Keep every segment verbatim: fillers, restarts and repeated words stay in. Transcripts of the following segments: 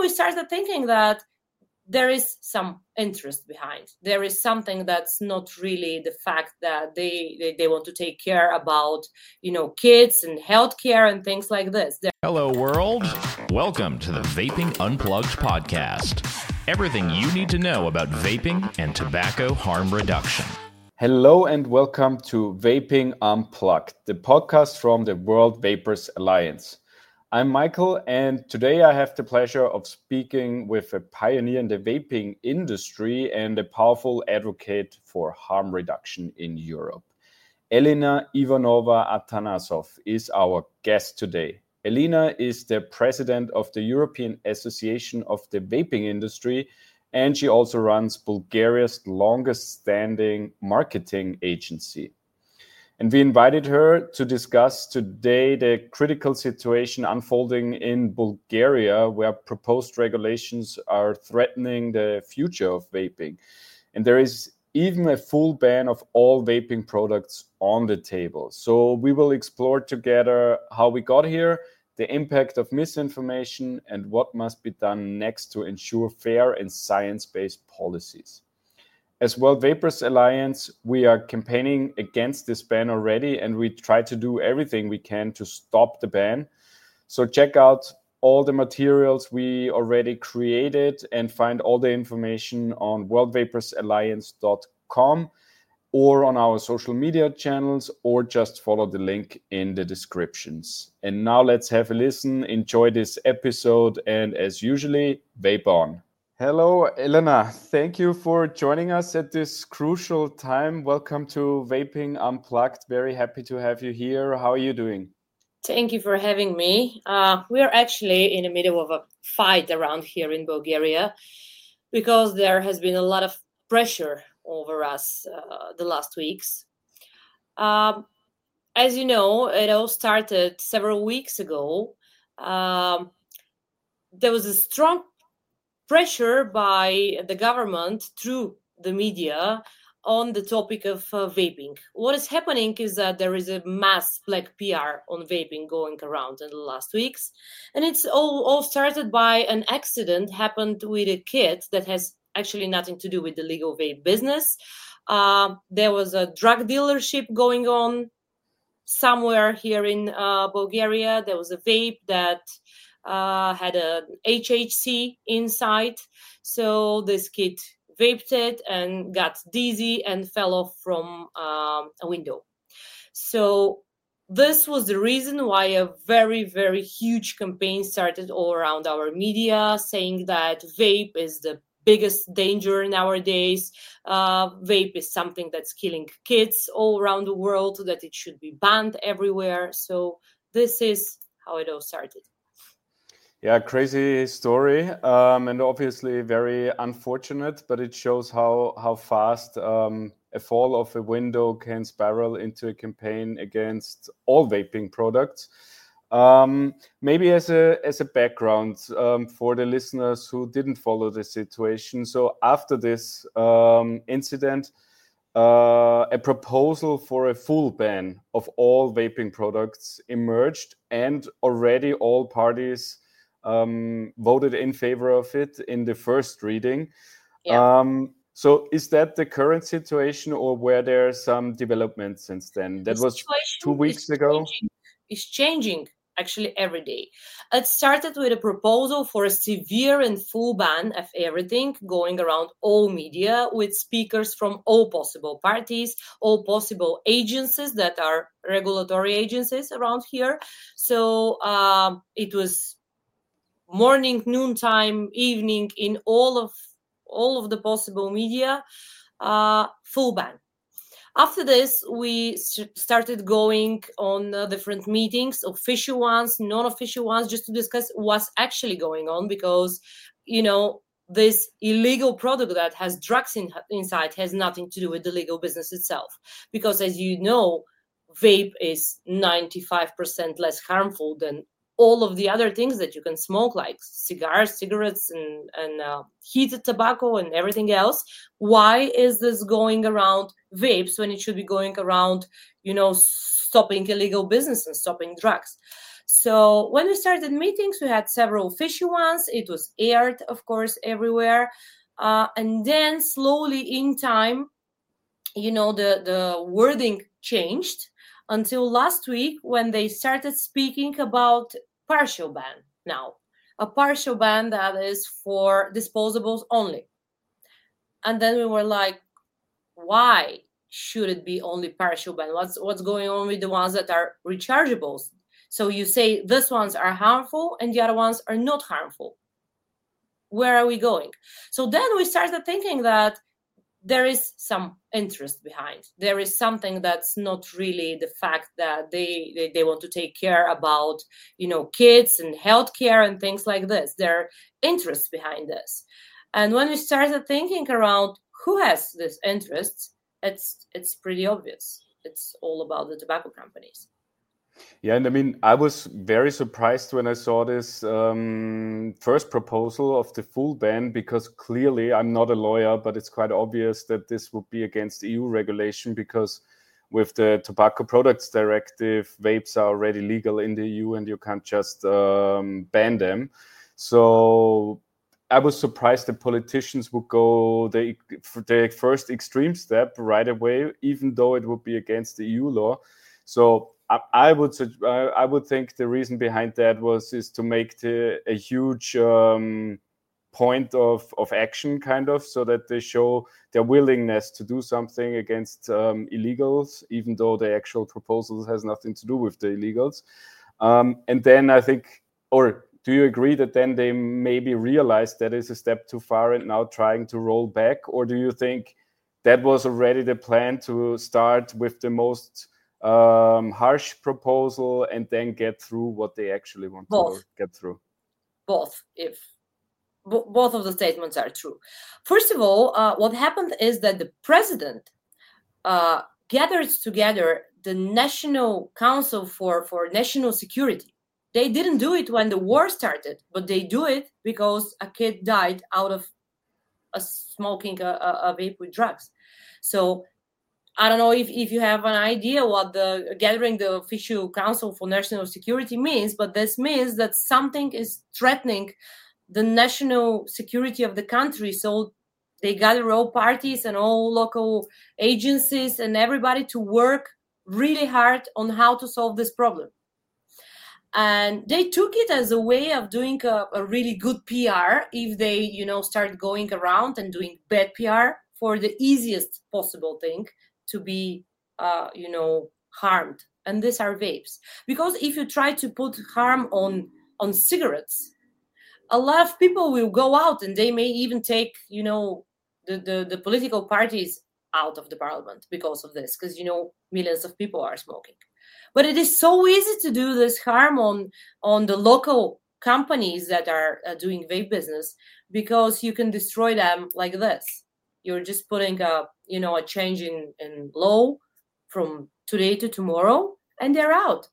we started thinking that there is some interest behind. There is something that's not really the fact that they, they, they want to take care about, you know, kids and healthcare and things like this. They're- Hello, world. Welcome to the Vaping Unplugged podcast. Everything you need to know about vaping and tobacco harm reduction. Hello and welcome to Vaping Unplugged, the podcast from the World Vapers Alliance. I'm Michael, and today I have the pleasure of speaking with a pioneer in the vaping industry and a powerful advocate for harm reduction in Europe. Elena Ivanova-Atanasov is our guest today. Elena is the president of the European Association of the Vaping Industry, and she also runs Bulgaria's longest-standing marketing agency. And we invited her to discuss today the critical situation unfolding in Bulgaria, where proposed regulations are threatening the future of vaping. And there is even a full ban of all vaping products on the table. So we will explore together how we got here, the impact of misinformation, and what must be done next to ensure fair and science-based policies. As World Vapers Alliance, we are campaigning against this ban already, and we try to do everything we can to stop the ban. So check out all the materials we already created and find all the information on world vapers alliance dot com or on our social media channels, or just follow the link in the descriptions. And now let's have a listen, enjoy this episode, and as usually, vape on. Hello, Elena. Thank you for joining us at this crucial time. Welcome to Vaping Unplugged. Very happy to have you here. How are you doing? Thank you for having me. Uh, we are actually in the middle of a fight around here in Bulgaria because there has been a lot of pressure over us uh, the last weeks. Um, as you know, it all started several weeks ago. Um, there was a strong pressure by the government through the media on the topic of uh, vaping. What is happening is that there is a mass black P R on vaping going around in the last weeks. And it's all, all started by an accident happened with a kid that has actually nothing to do with the legal vape business. Uh, there was a drug dealership going on somewhere here in uh, Bulgaria. There was a vape that Uh, had a H H C inside. So this kid vaped it and got dizzy and fell off from um, a window. So this was the reason why a very, very huge campaign started all around our media, saying that vape is the biggest danger nowadays. Uh, vape is something that's killing kids all around the world, that it should be banned everywhere. So this is how it all started. Yeah, crazy story, um, and obviously very unfortunate, but it shows how how fast um, a fall of a window can spiral into a campaign against all vaping products. Um, maybe as a as a background um, for the listeners who didn't follow the situation. So after this um, incident, uh, a proposal for a full ban of all vaping products emerged, and already all parties Um, voted in favor of it in the first reading. Yeah. Um, so is that the current situation, or were there some developments since then? That the was two weeks ago? Changing. It's changing actually every day. It started with a proposal for a severe and full ban of everything going around all media, with speakers from all possible parties, all possible agencies that are regulatory agencies around here. So um, it was morning, noontime, evening, in all of all of the possible media, uh, full ban. After this, we started going on uh, different meetings, official ones, non-official ones, just to discuss what's actually going on, because, you know, this illegal product that has drugs in, inside has nothing to do with the legal business itself. Because as you know, vape is ninety-five percent less harmful than all of the other things that you can smoke, like cigars, cigarettes, and, and uh, heated tobacco and everything else. Why is this going around vapes when it should be going around, you know, stopping illegal business and stopping drugs? So when we started meetings, we had several official ones. It was aired, of course, everywhere. Uh, and then slowly in time, you know, the, the wording changed until last week when they started speaking about partial ban now. A partial ban that is for disposables only. And then we were like, why should it be only partial ban? What's what's going on with the ones that are rechargeables? So you say these ones are harmful and the other ones are not harmful. Where are we going? So then we started thinking that there is some interest behind. There is something that's not really the fact that they, they, they want to take care about, you know, kids and healthcare and things like this. There are interests behind this. And when we started thinking around who has this interest, it's it's pretty obvious. It's all about the tobacco companies. Yeah, and I mean, I was very surprised when I saw this um, first proposal of the full ban, because clearly I'm not a lawyer, but it's quite obvious that this would be against E U regulation, because with the Tobacco Products Directive, vapes are already legal in the E U and you can't just um, ban them. So I was surprised that politicians would go the, the first extreme step right away, even though it would be against the E U law. So I, I would I would think the reason behind that was is to make the, a huge um, point of, of action, kind of, so that they show their willingness to do something against um, illegals, even though the actual proposal has nothing to do with the illegals. Um, and then I think, or do you agree that then they maybe realized that is a step too far and now trying to roll back? Or do you think that was already the plan, to start with the most um, harsh proposal and then get through what they actually want Both. to get through? Both, if b- both of the statements are true. First of all, uh, what happened is that the president uh, gathered together the National Council for, for National Security. They didn't do it when the war started, but they do it because a kid died out of a smoking a, a, a vape with drugs. So I don't know if, if you have an idea what the gathering the official Council for National Security means, but this means that something is threatening the national security of the country. So they gather all parties and all local agencies and everybody to work really hard on how to solve this problem. And they took it as a way of doing a, a really good P R if they, you know, start going around and doing bad P R for the easiest possible thing to be, uh, you know, harmed. And these are vapes. Because if you try to put harm on, on cigarettes, a lot of people will go out and they may even take, you know, the, the, the political parties out of the parliament because of this, because, you know, millions of people are smoking. But it is so easy to do this harm on, on the local companies that are uh, doing vape business, because you can destroy them like this. You're just putting a, you know, a change in, in law from today to tomorrow, and they're out.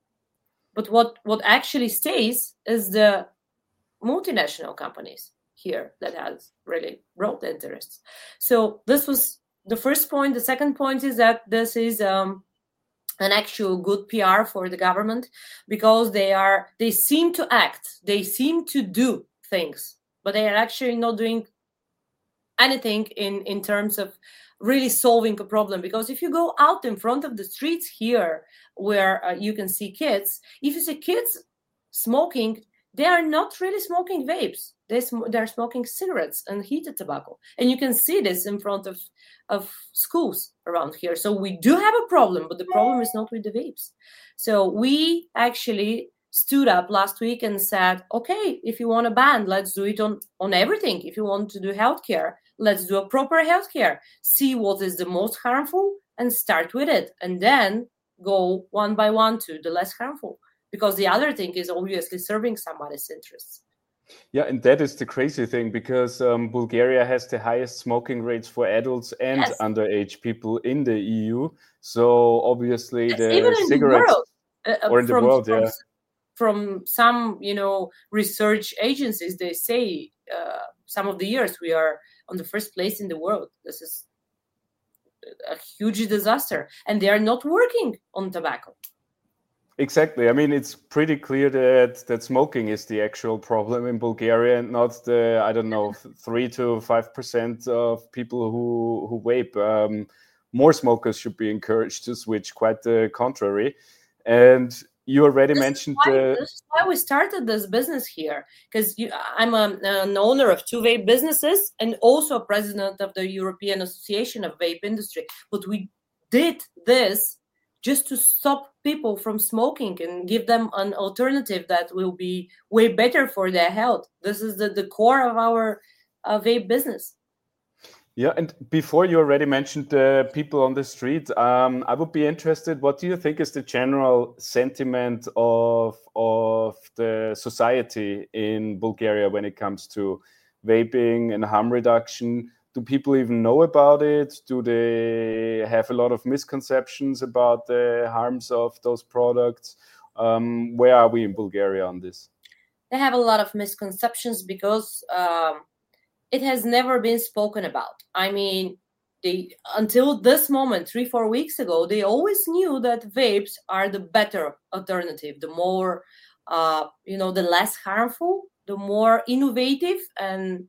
But what, what actually stays is the multinational companies here that has really broad interests. So this was the first point. The second point is that this is um, an actual good P R for the government, because they are they seem to act, they seem to do things, but they are actually not doing anything in, in terms of really solving a problem. Because if you go out in front of the streets here where uh, you can see kids, if you see kids smoking, they are not really smoking vapes. They sm- they're smoking cigarettes and heated tobacco. And you can see this in front of, of schools around here. So we do have a problem, but the problem is not with the vapes. So we actually stood up last week and said, okay, if you want to ban, let's do it on, on everything. If you want to do healthcare, let's do a proper healthcare. See what is the most harmful and start with it. And then go one by one to the less harmful. Because the other thing is obviously serving somebody's interests. Yeah, and that is the crazy thing, because um, Bulgaria has the highest smoking rates for adults and Yes. underage people in the E U. So obviously Yes, the even in cigarettes, the world, uh, or in from, the world, from, yeah. From some, you know, research agencies, they say uh, some of the years we are on the first place in the world. This is a huge disaster, and they are not working on tobacco. Exactly. I mean, it's pretty clear that that smoking is the actual problem in Bulgaria, and not the, I don't know, three to five percent of people who who vape. Um, more smokers should be encouraged to switch. Quite the contrary. And you already this mentioned is why, the. this is why we started this business here, because I'm a, an owner of two vape businesses and also a president of the European Association of Vape Industry. But we did this just to stop people from smoking and give them an alternative that will be way better for their health. This is the, the core of our uh, vape business. Yeah, and before you already mentioned the people on the street, um, I would be interested, what do you think is the general sentiment of, of the society in Bulgaria when it comes to vaping and harm reduction? Do people even know about it? Do they have a lot of misconceptions about the harms of those products? Um, where are we in Bulgaria on this? They have a lot of misconceptions because um, it has never been spoken about. I mean, they until this moment, three, four weeks ago, they always knew that vapes are the better alternative, the more, uh, you know, the less harmful, the more innovative, and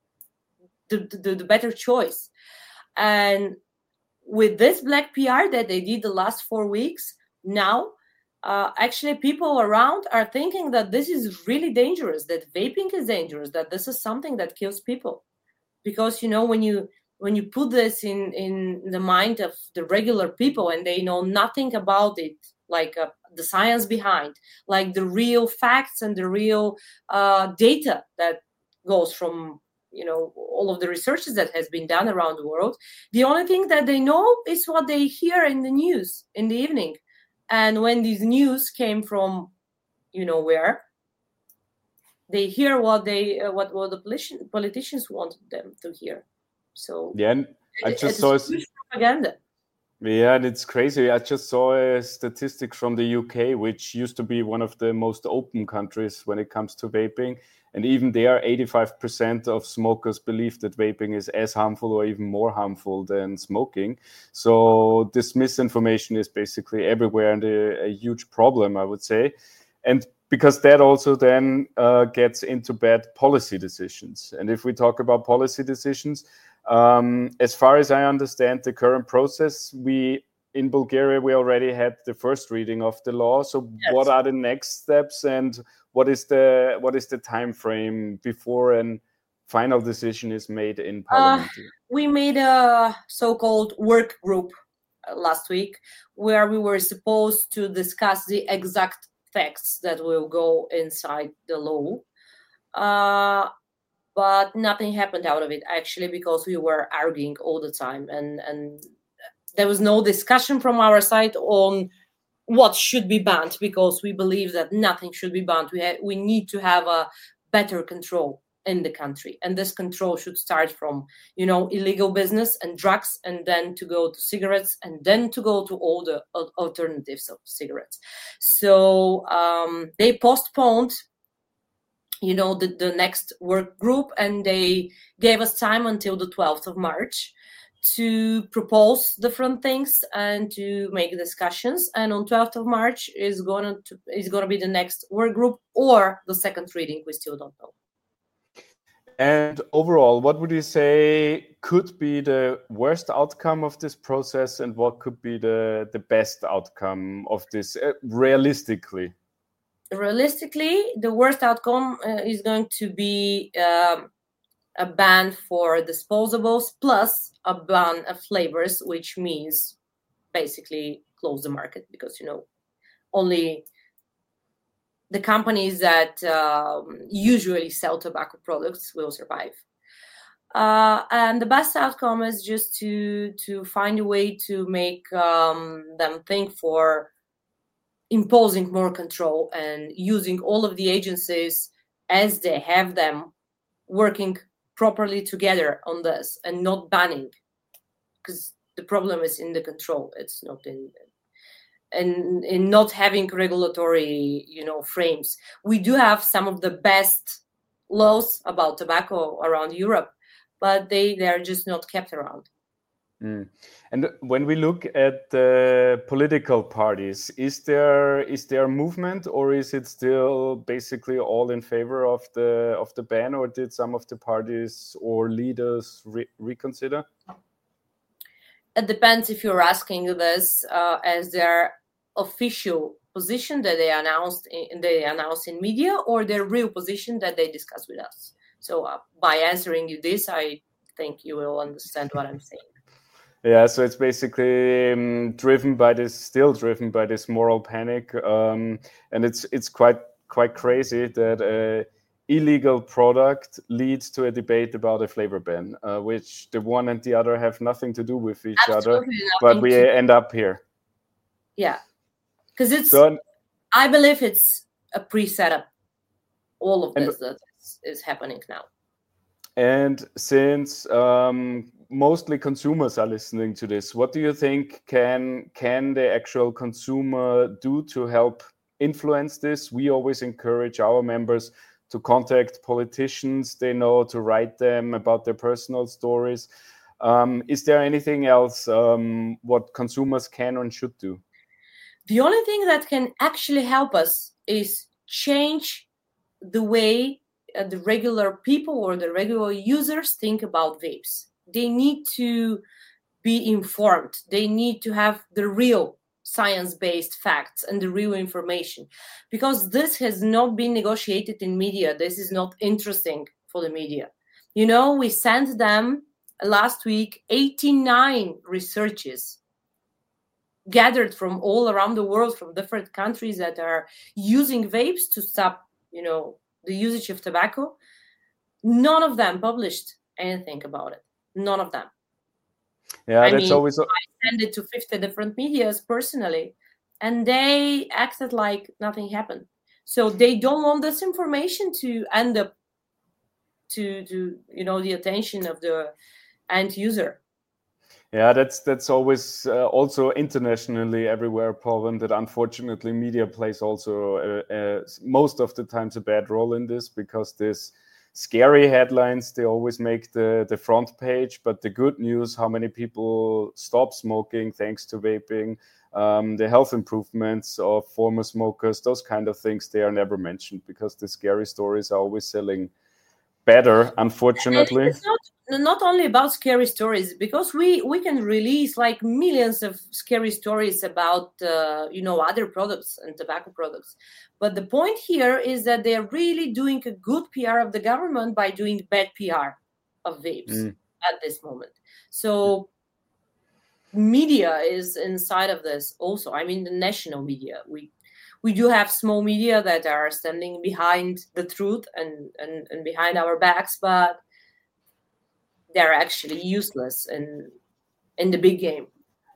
the, the, the better choice. And with this black P R that they did the last four weeks, now uh, actually people around are thinking that this is really dangerous, that vaping is dangerous, that this is something that kills people. Because, you know, when you when you put this in, in the mind of the regular people and they know nothing about it, like uh, the science behind, like the real facts and the real uh, data that goes from, you know, all of the researches that has been done around the world, the only thing that they know is what they hear in the news in the evening. And when these news came from, you know, where, they hear what they uh, what, what the politician, politicians wanted them to hear. So yeah, and I it, just it's saw a, huge propaganda. Yeah, and it's crazy. I just saw a statistic from the U K, which used to be one of the most open countries when it comes to vaping. And even there, eighty-five percent of smokers believe that vaping is as harmful or even more harmful than smoking. So this misinformation is basically everywhere and a, a huge problem, I would say. And because that also then uh, gets into bad policy decisions. And if we talk about policy decisions, Um, as far as I understand the current process, we in Bulgaria, we already had the first reading of the law. So yes. What are the next steps and what is the what is the time frame before a final decision is made in Parliament? Uh, we made a so-called work group last week where we were supposed to discuss the exact facts that will go inside the law. Uh, But nothing happened out of it, actually, because we were arguing all the time. And, and there was no discussion from our side on what should be banned, because we believe that nothing should be banned. We, ha- we need to have a better control in the country. And this control should start from, you know, illegal business and drugs, and then to go to cigarettes, and then to go to all the alternatives of cigarettes. So um, they postponed you know, the, the next work group, and they gave us time until the twelfth of March to propose different things and to make discussions. And on twelfth of March is going to is going to be the next work group or the second reading. We still don't know. And overall, what would you say could be the worst outcome of this process, and what could be the, the best outcome of this uh, realistically? Realistically, the worst outcome uh, is going to be um, a ban for disposables plus a ban of flavors, which means basically close the market, because, you know, only the companies that um, usually sell tobacco products will survive. Uh, and the best outcome is just to to find a way to make um, them think for imposing more control and using all of the agencies as they have them working properly together on this and not banning, because the problem is in the control. It's not in and in, in not having regulatory, you know, frames. We do have some of the best laws about tobacco around Europe, but they they're just not kept around. Mm. And when we look at the political parties, is there is there a movement, or is it still basically all in favor of the of the ban, or did some of the parties or leaders re- reconsider? It depends if you're asking this uh, as their official position that they announced in, they announced in media, or their real position that they discuss with us. So uh, by answering you this, I think you will understand what I'm saying. Yeah, so it's basically um, driven by this, still driven by this moral panic, um, and it's it's quite quite crazy that a illegal product leads to a debate about a flavor ban, uh, which the one and the other have nothing to do with each Absolutely other, but we to... end up here. Yeah, because it's. So, I believe it's a pre-setup. All of this and, that is, is happening now. And since um, mostly consumers are listening to this, what do you think can can the actual consumer do to help influence this? We always encourage our members to contact politicians they know, to write them about their personal stories. Um, is there anything else um, what consumers can and should do? The only thing that can actually help us is change the way uh, the regular people or the regular users think about vapes. They need to be informed. They need to have the real science-based facts and the real information, because this has not been negotiated in media. This is not interesting for the media. You know, we sent them last week eighty-nine researches gathered from all around the world, from different countries that are using vapes to stop, you know, the usage of tobacco. None of them published anything about it. None of them. Yeah, I that's mean, always. I sent it to fifty different medias personally, and they acted like nothing happened. So they don't want this information to end up to, to you know, the attention of the end user. Yeah, that's that's always uh, also internationally everywhere a problem that unfortunately media plays also uh, uh, most of the times a bad role in this, because this scary headlines, they always make the, the front page, but the good news, how many people stop smoking thanks to vaping, um, the health improvements of former smokers, those kind of things, they are never mentioned, because the scary stories are always selling better, unfortunately. And it's not not only about scary stories, because we we can release like millions of scary stories about uh, you know, other products and tobacco products, but the point here is that they're really doing a good P R of the government by doing bad P R of vapes mm. at this moment. So media is inside of this also. I mean, the national media, we we do have small media that are standing behind the truth and, and, and behind our backs, but they're actually useless in in the big game.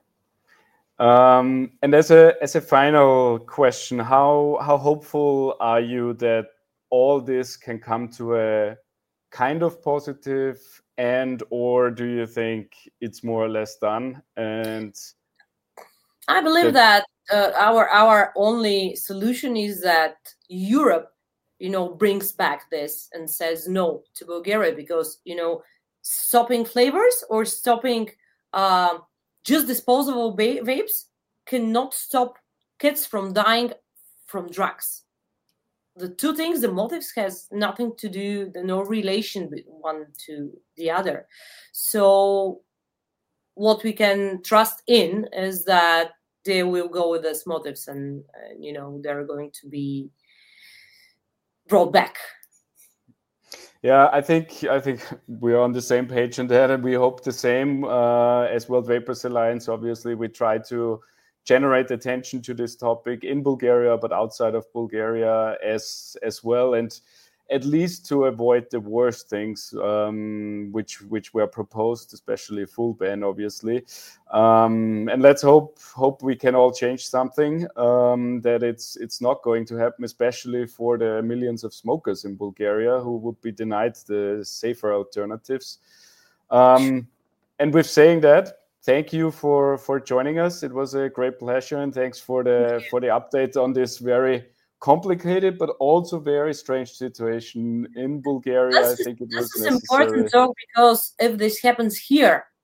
Um, and as a as a final question, how how hopeful are you that all this can come to a kind of positive end, or do you think it's more or less done? And I believe that, that uh, our our only solution is that Europe, you know, brings back this and says no to Bulgaria, because, you know, stopping flavors or stopping uh, just disposable ba- vapes cannot stop kids from dying from drugs. The two things, the motives has nothing to do, no relation with one to the other. So what we can trust in is that they will go with those motives, and, uh, you know, they're going to be brought back. Yeah, I think I think we are on the same page on that, and we hope the same uh, as World Vapers Alliance. Obviously, we try to generate attention to this topic in Bulgaria, but outside of Bulgaria as as well, and at least to avoid the worst things um, which which were proposed, especially full ban, obviously. Um, and let's hope hope we can all change something, um, that it's it's not going to happen, especially for the millions of smokers in Bulgaria who would be denied the safer alternatives. Um, and with saying that, thank you for for joining us. It was a great pleasure, and thanks for the for the update on this very complicated but also very strange situation in Bulgaria. This I think it was this is necessary. important, though, because if this happens here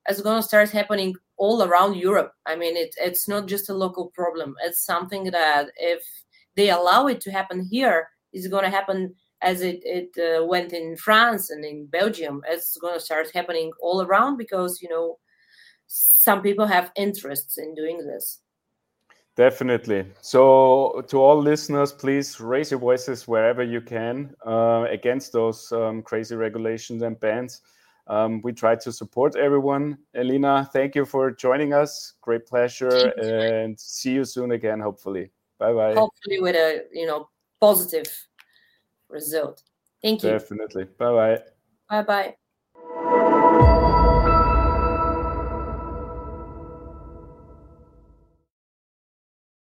it's going to start happening all around Europe. I mean, it, it's not just a local problem. It's something that if they allow it to happen here, it's going to happen as it, it uh, went in France and in Belgium. It's going to start happening all around because, you know, some people have interests in doing this. Definitely. So to all listeners, please raise your voices wherever you can uh, against those um, crazy regulations and bans. Um, we try to support everyone. Elina, thank you for joining us. Great pleasure, and see you soon again, hopefully. Bye-bye. Hopefully with a, you know, positive result. Thank you. Definitely. Bye-bye. Bye-bye.